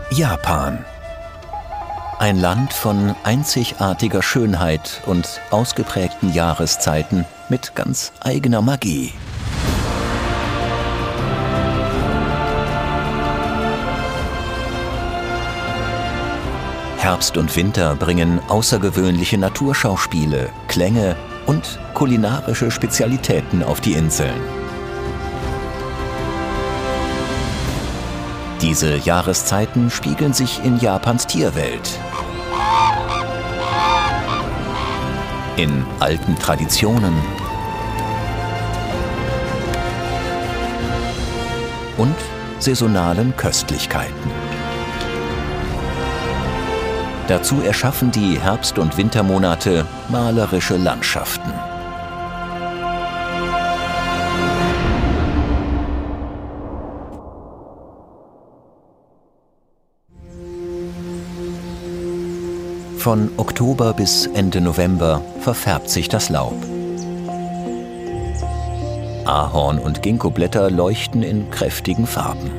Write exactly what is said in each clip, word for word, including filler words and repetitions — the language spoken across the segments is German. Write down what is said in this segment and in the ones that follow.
Japan. Ein Land von einzigartiger Schönheit und ausgeprägten Jahreszeiten mit ganz eigener Magie. Herbst und Winter bringen außergewöhnliche Naturschauspiele, Klänge und kulinarische Spezialitäten auf die Inseln. Diese Jahreszeiten spiegeln sich in Japans Tierwelt, in alten Traditionen und saisonalen Köstlichkeiten. Dazu erschaffen die Herbst- und Wintermonate malerische Landschaften. Von Oktober bis Ende November verfärbt sich das Laub. Ahorn- und Ginkgoblätter leuchten in kräftigen Farben.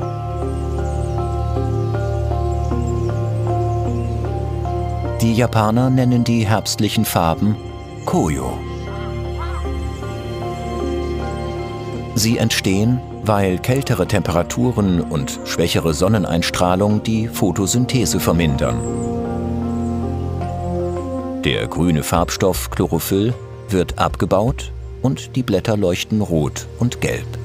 Die Japaner nennen die herbstlichen Farben Koyo. Sie entstehen, weil kältere Temperaturen und schwächere Sonneneinstrahlung die Photosynthese vermindern. Der grüne Farbstoff Chlorophyll wird abgebaut und die Blätter leuchten rot und gelb.